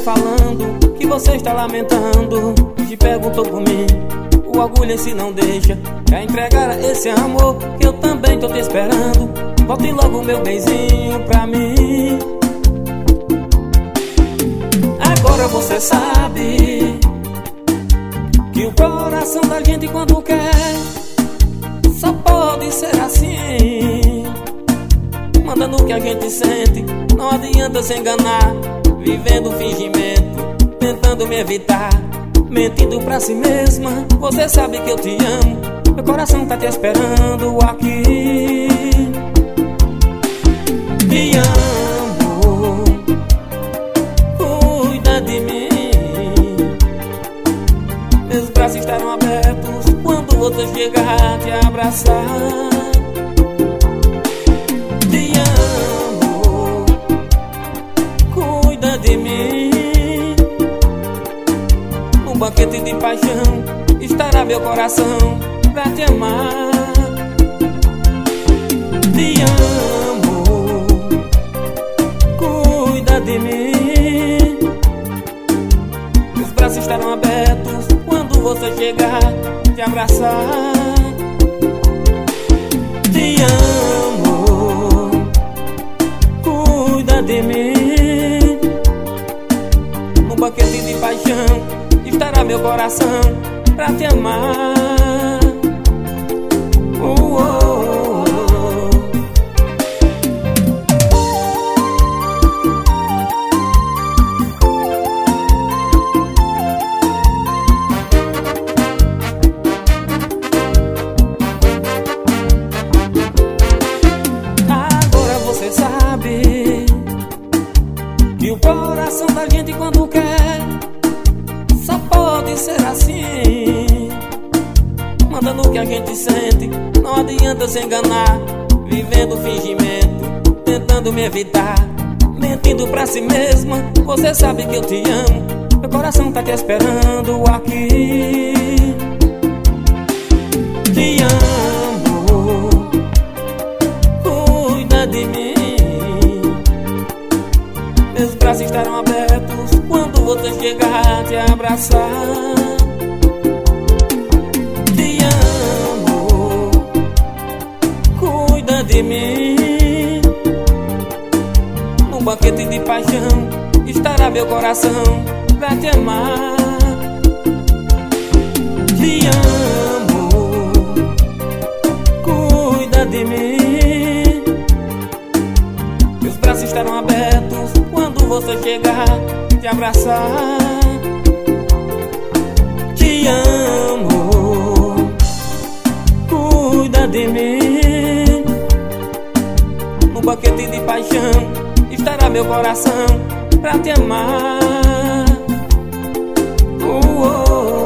falando que você está lamentando. Te perguntou por mim, o orgulho em si não deixa. Quer entregar esse amor que eu também tô te esperando. Volte logo meu benzinho pra mim. Agora você sabe que o coração da gente quando quer só pode ser assim, mandando o que a gente sente. Não adianta se enganar, vivendo fingimento, tentando me evitar, mentindo pra si mesma. Você sabe que eu te amo, meu coração tá te esperando aqui. Te amo, cuida de mim. Meus braços estarão abertos quando você chegar te abraçar. Te amo, cuida de mim. Num banquete de paixão estará meu coração pra te amar. Te amo, cuida de mim. Meus braços estarão abertos quando você chegar te abraçar. Te amo, cuida de mim. Num banquete de paixão estará meu coração pra te amar. Oh, oh, oh. Agora você sabe que o coração da gente quando quer só pode ser assim, mandando o que a gente sente. Não adianta se enganar, vivendo fingimento, tentando me evitar, mentindo pra si mesma. Você sabe que eu te amo, meu coração tá te esperando aqui. Te amo, cuida de mim. Meus braços estarão abertos quando você chegar te abraçar. Te amo, cuida de mim. Num banquete de paixão estará meu coração pra te amar. Te amo, cuida de mim. Meus braços estarão abertos quando você chegar te abraçar. Te amo, cuida de mim. No banquete de paixão estará meu coração pra te amar. Oh, oh.